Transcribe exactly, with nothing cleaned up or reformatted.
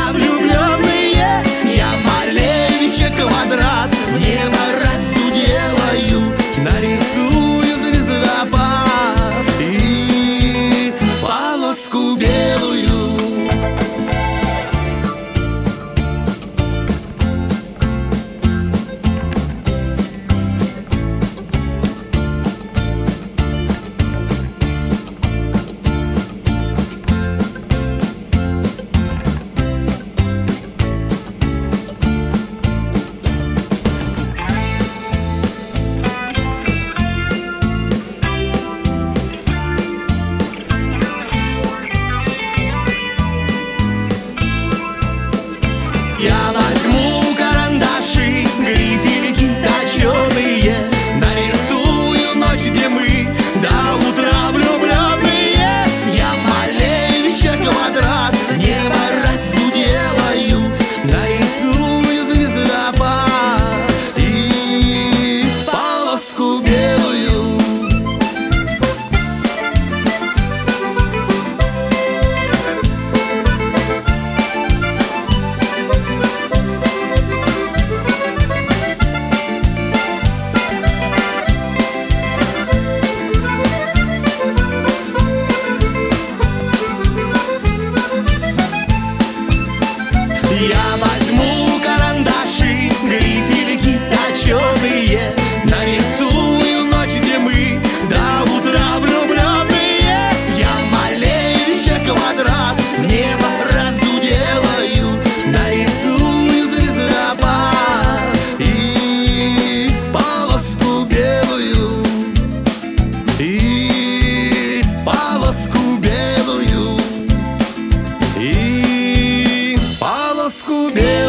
влюбленные. Я малевичек квадрат в небо разу делаю, нарисую звездопад и полоску белую. Я возьму карандаши, грифелики точеные, нарисую ночь, где мы до утра влюбленные. Я малевичек квадрат в небо разу делаю, нарисую звездопад и полоску белую. Я возьму карандаши, грифелики точеные, нарисую ночь, где мы до утра влюбленные. Я малевичек квадрат в небо разу делаю, нарисую звездопад и полоску белую, и полоску белую, и полоску белую.